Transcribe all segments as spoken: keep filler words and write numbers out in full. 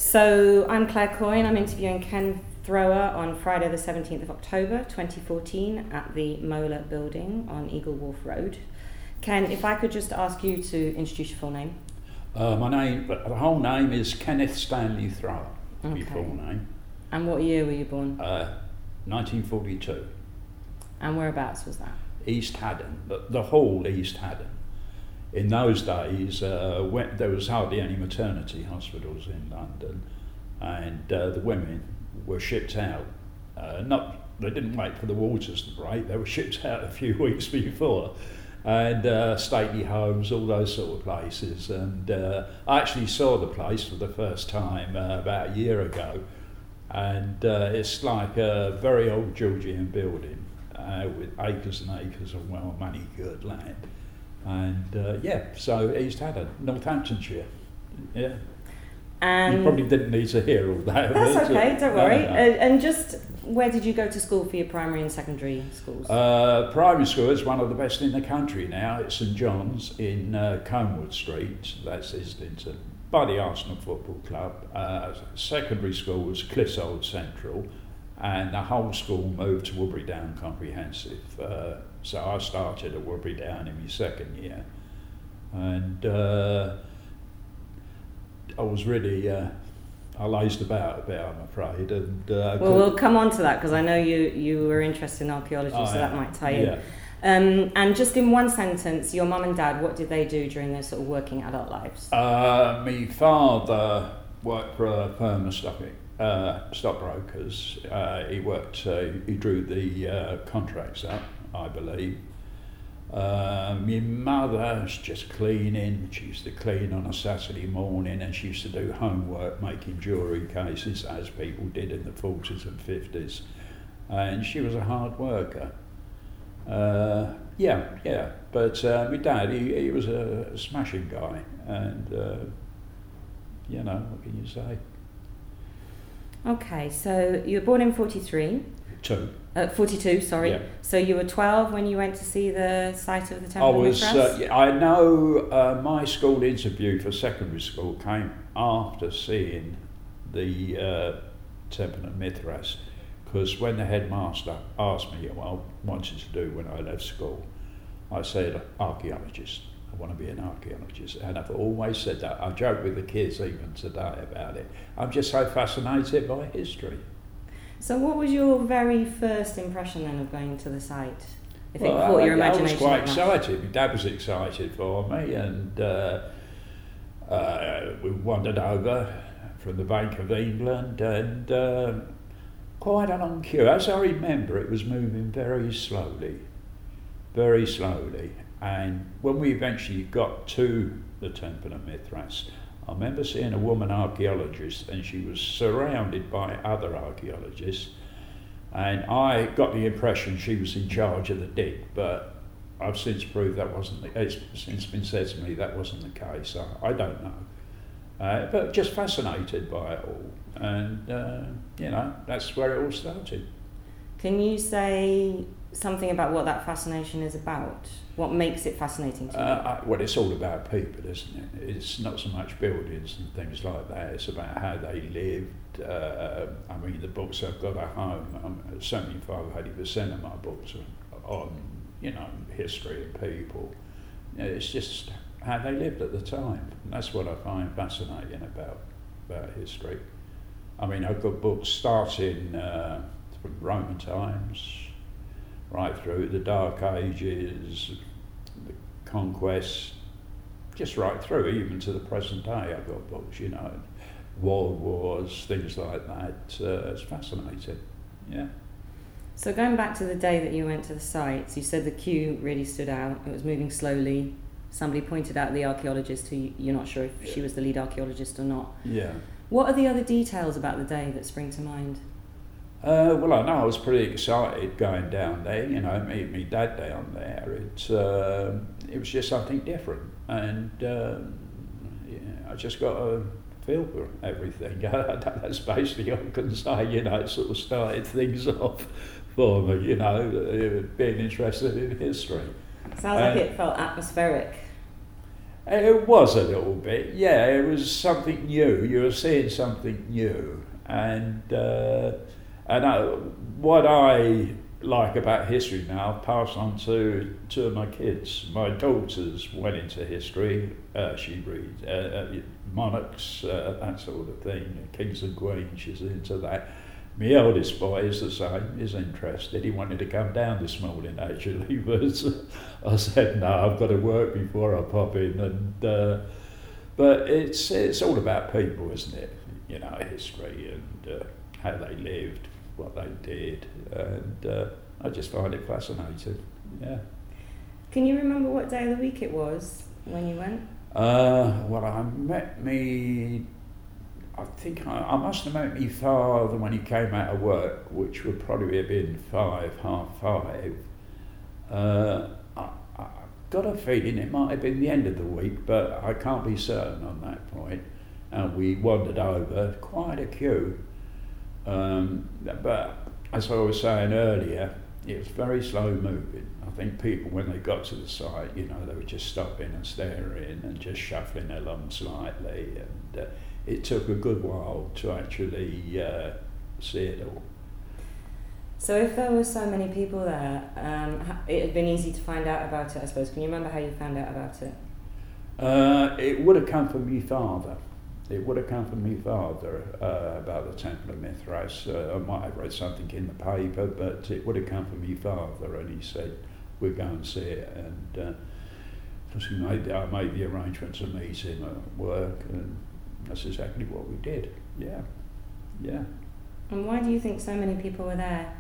So I'm Claire Coyne. I'm interviewing Ken Thrower on Friday the seventeenth of October twenty fourteen at the Mola building on Eagle Wharf Road. Ken, if I could just ask you to introduce your full name. Uh, my name, the whole name is Kenneth Stanley Thrower, Okay. my full name. And what year were you born? Uh, nineteen forty-two. And whereabouts was that? East Haddon, the, the whole East Haddon. In those days, uh, when, there was hardly any maternity hospitals in London, and uh, the women were shipped out. Uh, not, they didn't wait for the waters to break, they were shipped out a few weeks before. And uh, stately homes, all those sort of places. And uh, I actually saw the place for the first time uh, about a year ago. And uh, it's like a very old Georgian building uh, with acres and acres of well manicured land. And uh, yeah, so East Haddon, Northamptonshire. Yeah. And you probably didn't need to hear all that. That's okay, don't worry. No, no. Uh, and just where did you go to school for your primary and secondary schools? Uh, primary school is one of the best in the country now. It's St John's in uh, Conewood Street, that's Islington, by the Arsenal Football Club. Uh, secondary school was Clissold Central, and the whole school moved to Woodbury Down Comprehensive. Uh, so I started at Woodbury Down in my second year, and uh, I was really, uh, I lazed about a bit, I'm afraid. And uh, well, we'll come on to that because I know you, you were interested in archaeology, oh, so yeah. that might tie in. Yeah. Um, and just in one sentence, your mum and dad, what did they do during their sort of working adult lives? Uh, my father worked for a firm of stock, uh, stockbrokers. Uh, he worked, uh, he drew the uh, contracts up, I believe. Uh, my mother was just cleaning. She used to clean on a Saturday morning, and she used to do homework making jewellery cases, as people did in the forties and fifties. And she was a hard worker. Uh, yeah, yeah. But uh, my dad, he, he was a smashing guy, and uh, you know, what can you say? Okay, so you were born in forty-three. Two. Uh, forty-two, sorry. Yeah. So you were twelve when you went to see the site of the I Temple of was. Mithras? Uh, yeah, I know uh, my school interview for secondary school came after seeing the uh, Temple of Mithras, because when the headmaster asked me what I wanted to do when I left school, I said archaeologist. I want to be an archaeologist, and I've always said that. I joke with the kids even today about it. I'm just so fascinated by history. So what was your very first impression then of going to the site? If it Well, caught I, your I was imagination quite that much? excited. My dad was excited for me, and uh, uh, we wandered over from the Bank of England, and uh, quite a long queue. As I remember, it was moving very slowly, very slowly. And when we eventually got to the Temple of Mithras, I remember seeing a woman archaeologist, and she was surrounded by other archaeologists, and I got the impression she was in charge of the dig, but I've since proved that wasn't the, it's since been said to me that wasn't the case. I, I don't know, uh, but just fascinated by it all, and uh, you know, that's where it all started. Can you say something about what that fascination is about? What makes it fascinating to you? Uh, I, well, it's all about people, isn't it? It's not so much buildings and things like that. It's about how they lived. Uh, I mean, the books I've got at home, um, seventy-five, eighty percent of my books are on, you know, history and people. You know, it's just how they lived at the time. And that's what I find fascinating about, about history. I mean, I've got books starting uh, from Roman times, right through the Dark Ages, the Conquest, just right through, even to the present day. I've got books, you know, world wars, things like that. Uh, it's fascinating, yeah. So going back to the day that you went to the site, you said the queue really stood out. It was moving slowly. Somebody pointed out the archaeologist, who you're not sure if Yeah. she was the lead archaeologist or not. Yeah. What are the other details about the day that spring to mind? Uh, well, I know I was pretty excited going down there, you know, meet me dad down there. It, uh, it was just something different, and uh, yeah, I just got a feel for everything. That's basically all I can say, you know, it sort of started things off for me, you know, being interested in history. Sounds like it felt atmospheric. It was a little bit, yeah. It was something new. You were seeing something new, and uh, and I, what I like about history now, I've passed on to two of my kids. My daughters went into history. Uh, she reads uh, uh, monarchs, uh, that sort of thing, kings and queens. She's into that. My eldest boy is the same, he's interested. He wanted to come down this morning actually, but I said, no, I've got to work before I pop in. And uh, But it's it's all about people, isn't it? You know, history and uh, how they lived, what they did. And uh, I just find it fascinating, yeah. Can you remember what day of the week it was when you went? Uh, well, I met me... I think I, I must have met my father when he came out of work, which would probably have been five, half five. Uh, I, I got a feeling it might have been the end of the week, but I can't be certain on that point. And we wandered over, quite a queue. Um, but as I was saying earlier, it was very slow moving. I think people, when they got to the site, you know, they were just stopping and staring and just shuffling along slightly. And uh, it took a good while to actually uh, see it all. So if there were so many people there, um, it had been easy to find out about it, I suppose. Can you remember how you found out about it? Uh, it would have come from my father. It would have come from my father uh, about the Temple of Mithras. Uh, I might have read something in the paper, but it would have come from my father, and he said, we'll go and see it. And uh, he made, I made the arrangement to meet him at work, and that's exactly what we did. Yeah, yeah. And why do you think so many people were there?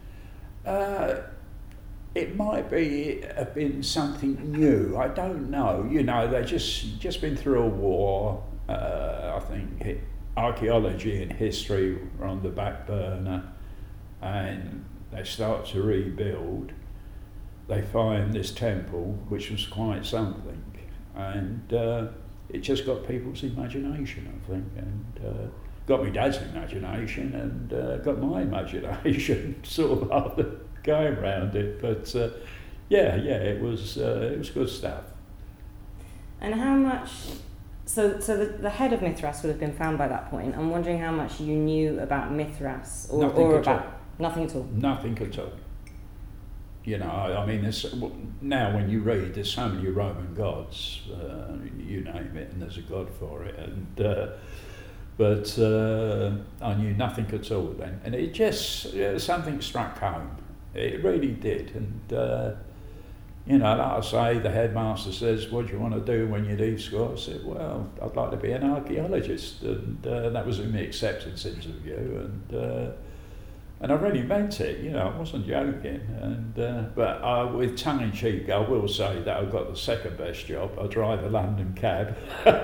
Uh, it might be have been something new. I don't know. You know, they just just been through a war. Uh, I think archaeology and history were on the back burner, and they start to rebuild. They find this temple, which was quite something, and uh, it just got people's imagination, I think, and uh, got my dad's imagination, and uh, got my imagination sort of after going around it. But uh, yeah, yeah, it was uh, it was good stuff. And how much? So, so the, the head of Mithras would have been found by that point. I'm wondering how much you knew about Mithras, or, Nothing or at about all. nothing at all. Nothing at all. You know, I, I mean, there's, now when you read, there's so many Roman gods, uh, you name it, and there's a god for it. And uh, but uh, I knew nothing at all then, and it just uh, something struck home. It really did, and. Uh, You know, like I say, the headmaster says, what do you want to do when you leave school? I said, well, I'd like to be an archaeologist. And uh, that was in the acceptance interview. And uh, and I really meant it, you know, I wasn't joking. And uh, But uh, with tongue-in-cheek, I will say that I've got the second best job. I drive a London cab.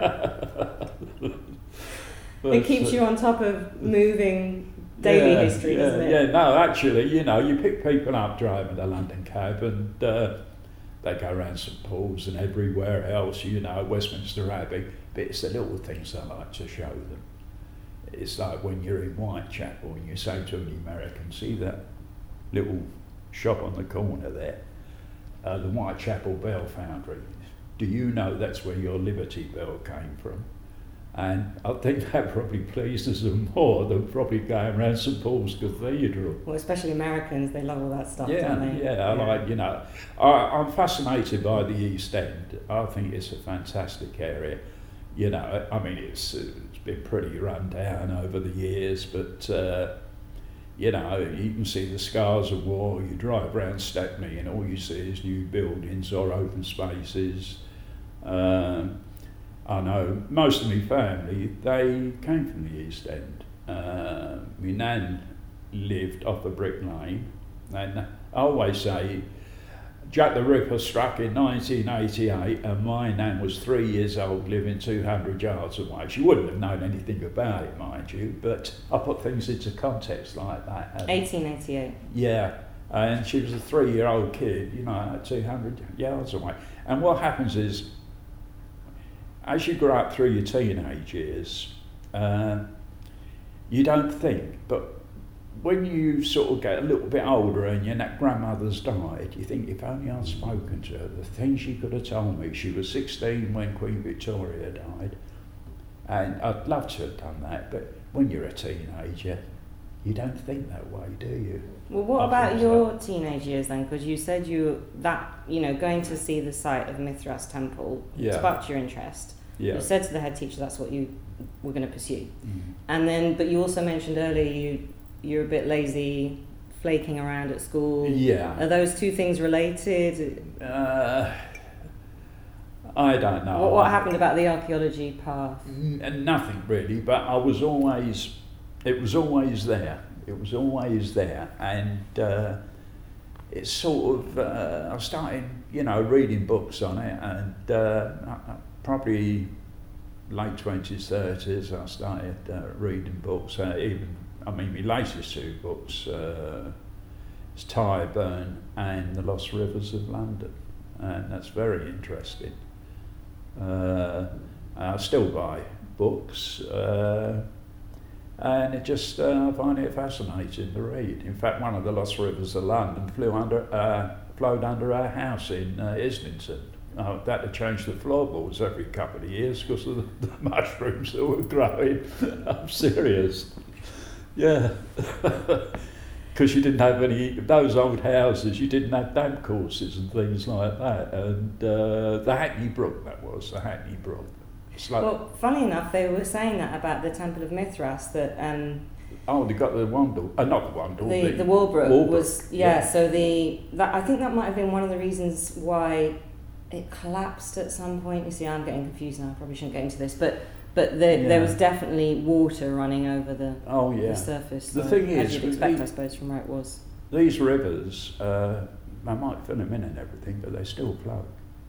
But, it keeps you on top of moving daily yeah, history, yeah, doesn't it? Yeah, no, actually, you know, you pick people up driving a London cab, and uh, they go around St Paul's and everywhere else, you know, Westminster Abbey, but it's the little things I like to show them. It's like when you're in Whitechapel and you say to an American, see that little shop on the corner there, uh, the Whitechapel Bell Foundry. Do you know that's where your Liberty Bell came from? And I think that probably pleases them more than probably going around St Paul's Cathedral. Well, especially Americans, they love all that stuff, yeah, don't they? Yeah, I yeah. like, you know, I, I'm fascinated by the East End. I think it's a fantastic area. You know, I mean, it's it's been pretty run down over the years, but, uh, you know, you can see the scars of war. You drive around Stepney and all you see is new buildings or open spaces. Um, I know most of my family, they came from the East End. Uh, my nan lived off a brick lane, and I always say Jack the Ripper struck in nineteen eighty-eight, and my nan was three years old, living two hundred yards away. She wouldn't have known anything about it, mind you, but I put things into context like that. eighteen eighty-eight. Yeah, and she was a three-year-old kid, you know, two hundred yards away. And what happens is, as you grow up through your teenage years, uh, you don't think, but when you sort of get a little bit older and your grandmother's died, you think, if only I'd spoken to her, the things she could have told me. She was sixteen when Queen Victoria died, and I'd love to have done that, but when you're a teenager, you don't think that way, do you? Well, what I about think your so. teenage years then? Because you said you that you know going to see the site of Mithras Temple Yeah. sparked your interest. Yeah. You said to the head teacher that's what you were going to pursue, Mm. and then but you also mentioned earlier you you're a bit lazy, flaking around at school. Yeah. Are those two things related? Uh, I don't know. What, what happened about the archaeology path? N- nothing really, but I was always, it was always there. It was always there, and uh, it's sort of, uh, I started, you know, reading books on it, and uh, probably late twenties, thirties, I started uh, reading books, uh, even, I mean, my latest two books, uh, it's Tyburn and The Lost Rivers of London, and that's very interesting. Uh, I still buy books, uh, and it just uh, I find it fascinating to read. In fact, one of the Lost Rivers of London flew under, uh, flowed under our house in uh, Islington. Uh, that had changed the floorboards every couple of years because of the, the mushrooms that were growing. I'm serious. Yeah. Because you didn't have any, those old houses, you didn't have damp courses and things like that. And uh, the Hackney Brook, that was, the Hackney Brook. It's like, Well, funny enough, they were saying that about the Temple of Mithras, that um, oh, they got the Wandle, uh, not the Wandle, the, the, the Walbrook, Walbrook, was, yeah, yeah. so the, that, I think that might have been one of the reasons why it collapsed at some point. You see, I'm getting confused now, I probably shouldn't get into this, but but the, Yeah. there was definitely water running over the, Oh, yeah. the surface. The so thing as is, you'd with expect, the- I suppose, from where it was. These rivers, uh, they might fill them in and everything, but they still flow.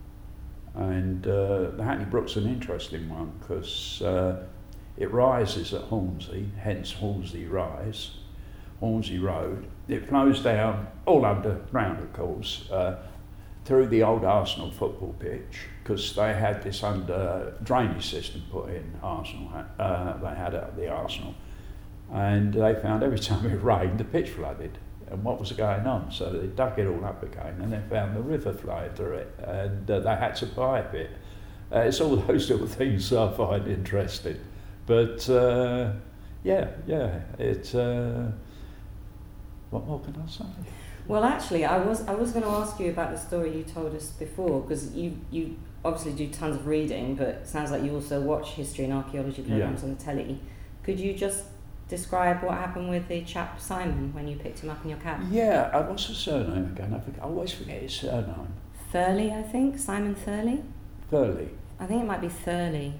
And uh, the Hackney Brook's an interesting one because uh, it rises at Hornsey, hence Hornsey Rise, Hornsey Road. It flows down, all underground of course, uh, through the old Arsenal football pitch because they had this under drainage system put in, Arsenal, uh, they had it at the Arsenal. And they found every time it rained, the pitch flooded. And what was going on? So they dug it all up again and they found the river flowing through it and uh, they had to pipe it. Uh, it's all those little things I find interesting. But uh, yeah, yeah, it's, uh, what more can I say? Well, actually, I was I was going to ask you about the story you told us before, because you, you obviously do tons of reading, but it sounds like you also watch history and archaeology programmes Yeah. on the telly. Could you just describe what happened with the chap Simon when you picked him up in your cab? Yeah, uh, what's his surname again? I, forget, I always forget his surname. Thurley, I think. Simon Thurley? Thurley. I think it might be Thurley.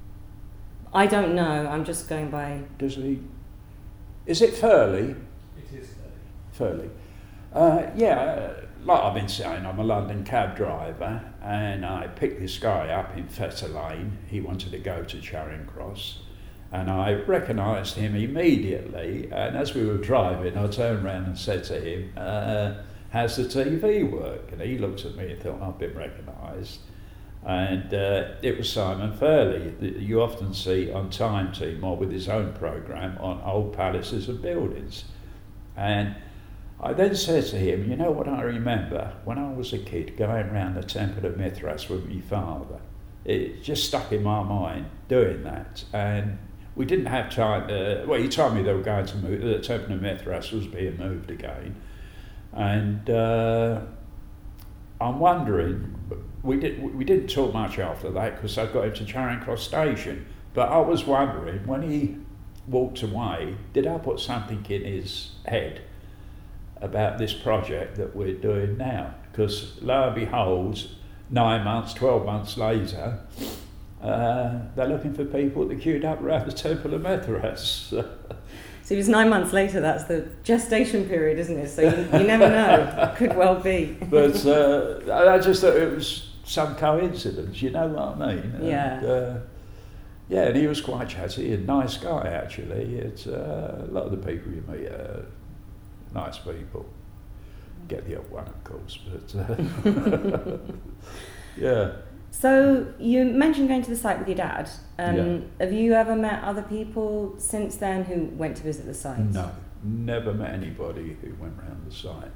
I don't know. I'm just going by... Does he? Is it Thurley? It is Thurley. Thurley. Uh, yeah, uh, like I've been saying, I'm a London cab driver and I picked this guy up in Fetter Lane. He wanted to go to Charing Cross and I recognised him immediately, and as we were driving I turned around and said to him, uh, how's the T V work? And he looked at me and thought, I've been recognised. And uh, it was Simon Thurley that you often see on Time Team or with his own programme on old palaces and buildings. And I then said to him, you know what I remember? When I was a kid going round the Temple of Mithras with my father, it just stuck in my mind doing that. And we didn't have time to, well, he told me they were going to move, the Temple of Mithras was being moved again. And uh, I'm wondering, we, did, we didn't talk much after that because I got him to Charing Cross Station, but I was wondering, when he walked away, did I put something in his head about this project that we're doing now? Because lo and behold, nine months, twelve months later, uh, they're looking for people that queued up around the Temple of Mithras. So it was nine months later, that's the gestation period, isn't it? So you, you never know. Could well be. But uh, I just thought it was some coincidence, you know what I mean? Yeah. And, uh, yeah, and he was quite chatty and nice guy, actually. It's uh, a lot of the people you meet are nice people. Get the odd one, of course, but uh, yeah. So you mentioned going to the site with your dad. Um, Yeah. Have you ever met other people since then who went to visit the site? No, never met anybody who went round the site.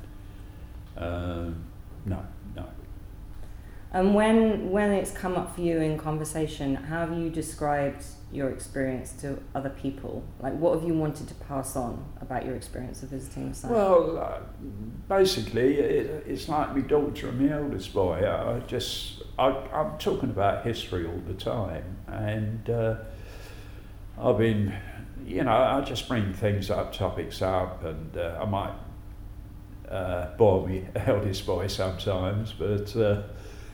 Um, no, no. And when when it's come up for you in conversation, how have you described your experience to other people? Like, what have you wanted to pass on about your experience of visiting the site? Well, uh, basically, it, it's like my daughter and my eldest boy. I just, I, I'm talking about history all the time, and uh, I've been, you know, I just bring things up, topics up, and uh, I might uh, bore my eldest boy sometimes, but uh,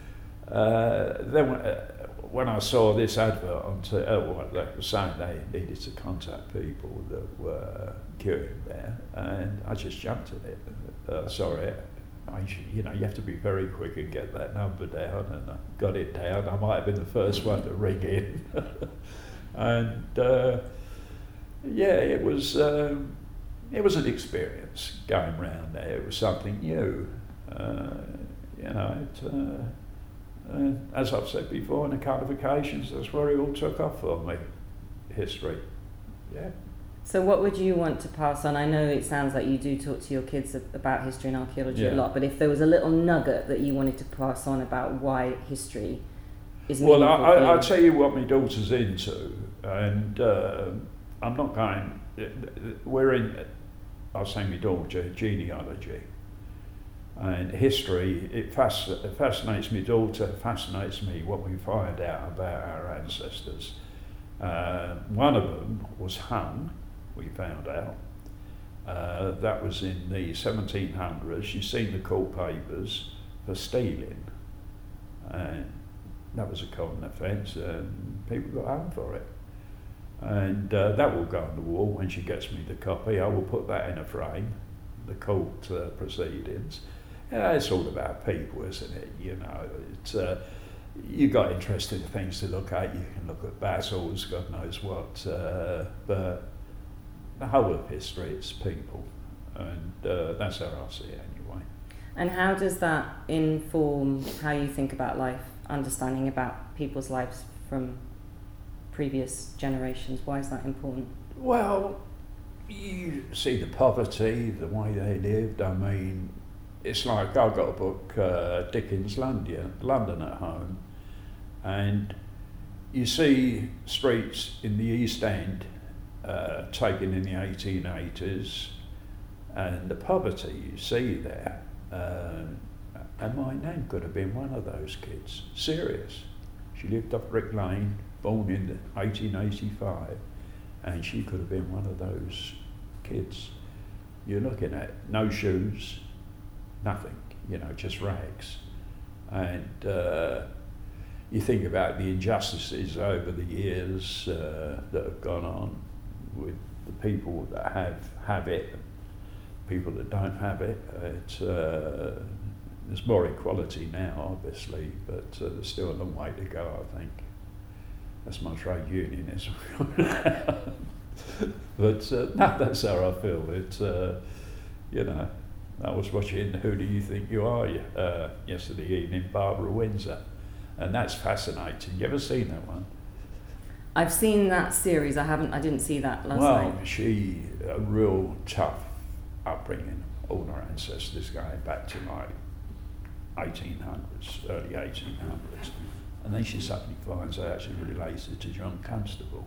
uh, then when, uh, when I saw this advert on t- uh, what they were saying they needed to contact people that were queuing there, and I just jumped at it. Uh, sorry, I, you know, you have to be very quick and get that number down, and I got it down. I might have been the first one to ring in. And uh, yeah, it was um, it was an experience going round there. It was something new, uh, you know. It, uh, uh, as I've said before, in the qualifications, that's where it all took off for me. History, yeah. So, what would you want to pass on? I know it sounds like you do talk to your kids about history and archaeology yeah. a lot, but if there was a little nugget that you wanted to pass on about why history is well, meaningful I, for you. I, I'll tell you what my daughter's into, and uh, I'm not going. We're in. I'll say my daughter genealogy and history. It, fasc- it fascinates my daughter. Fascinates me what we find out about our ancestors. Uh, one of them was hung. We found out uh, that was in the seventeen hundreds. You've seen the court papers for stealing, and that was a common offence, and people got hung for it. And uh, that will go on the wall when she gets me the copy. I will put that in a frame, the court uh, proceedings. Yeah, it's all about people, isn't it? You know, it's uh, you got interesting things to look at. You can look at battles, God knows what, uh, but the whole of history is people, and uh, that's how I see it anyway. And how does that inform how you think about life, understanding about people's lives from previous generations? Why is that important? Well, you see the poverty, the way they lived. I mean, it's like I've got a book, uh, Dickens' London, London at home, and you see streets in the East End uh, taken in the eighteen eighties, and the poverty you see there. Uh, and my name could have been one of those kids. Serious. She lived up Brick Lane, born in eighteen eighty-five, and she could have been one of those kids. You're looking at no shoes, nothing, you know, just rags. And uh, you think about the injustices over the years uh, that have gone on with the people that have, have it, people that don't have it. It's, uh, there's more equality now, obviously, but uh, there's still a long way to go, I think. That's my trade unionism. But uh, no, that's how I feel. It's, uh, you know, I was watching Who Do You Think You Are uh, yesterday evening, Barbara Windsor, and that's fascinating. You ever seen that one? I've seen that series. I haven't. I didn't see that last well, night. Well, she a real tough upbringing. All her ancestors going back to like eighteen hundreds, early eighteen hundreds, and then she suddenly finds out actually related to John Constable.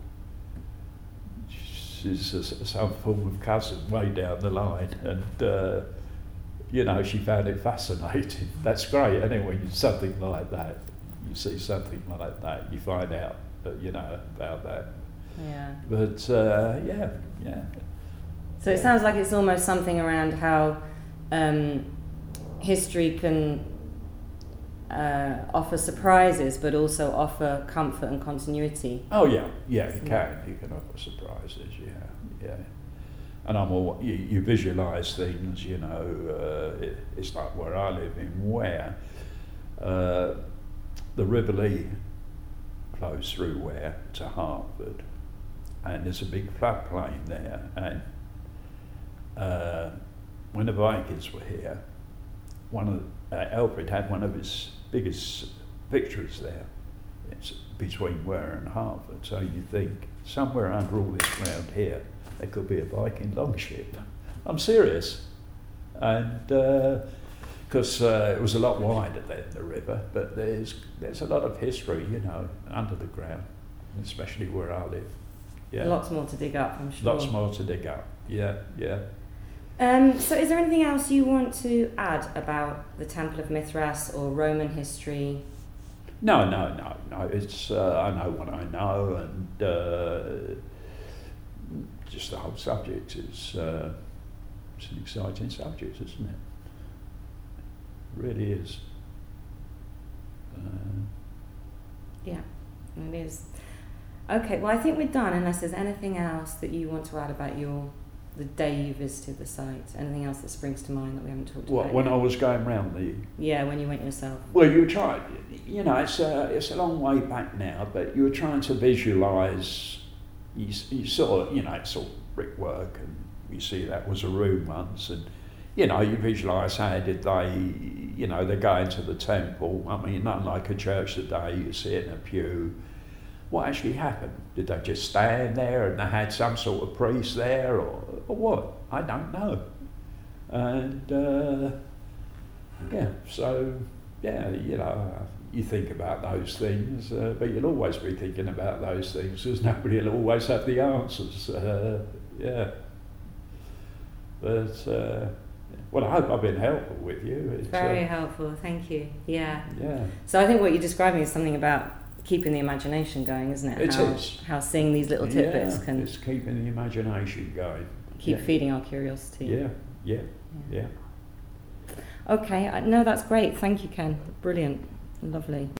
She's a, some form of cousin way down the line, and uh, you know, she found it fascinating. That's great, anyway. Something like that, you see something like that, you find out that you know about that. Yeah. But uh, yeah, yeah. So it sounds like it's almost something around how um, history can uh, offer surprises, but also offer comfort and continuity. Oh yeah, yeah, you can. You can offer surprises. Yeah, yeah. And I'm all you, you visualise things. You know, uh, it, it's like where I live in Ware. Uh, the River Lee flows through Ware to Hertford, and there's a big floodplain there. And uh, when the Vikings were here, one of the, uh, Alfred had one of his biggest victories there. It's between Ware and Hertford. So you think somewhere under all this ground here there could be a Viking longship. I'm serious. And because uh, uh, it was a lot wider than the river, but there's there's a lot of history, you know, under the ground, especially where I live. Yeah. Lots more to dig up, I'm sure. Lots more to dig up. Yeah, yeah. Um, so is there anything else you want to add about the Temple of Mithras or Roman history? No, no, no, no. It's uh, I know what I know, and uh, just the whole subject is uh, it's an exciting subject, isn't it? It really is. Uh, yeah, it is. Okay, well I think we're done unless there's anything else that you want to add about your the day you visited the site. Anything else that springs to mind that we haven't talked what, about when yet? I was going round the... Yeah, when you went yourself. Well, you try, you know, it's a, it's a long way back now, but you were trying to visualise, you, you saw, you know, it's all brickwork, and you see that was a room once, and, you know, you visualise how did they, you know, they go into the temple. I mean, not like a church today, you sit in a pew. What actually happened? Did they just stand there and they had some sort of priest there, or, or what? I don't know. And uh, yeah, so yeah, you know, you think about those things, uh, but you'll always be thinking about those things because nobody will always have the answers. Uh, yeah, but uh, well, I hope I've been helpful with you. It's, Very uh, helpful, thank you. Yeah. Yeah. So I think what you're describing is something about keeping the imagination going, isn't it? It how, is. How seeing these little tidbits yeah, can it's keeping the imagination going. keep yeah. feeding our curiosity. Yeah, yeah, yeah. Okay, I, no, that's great. Thank you, Ken. Brilliant. Lovely.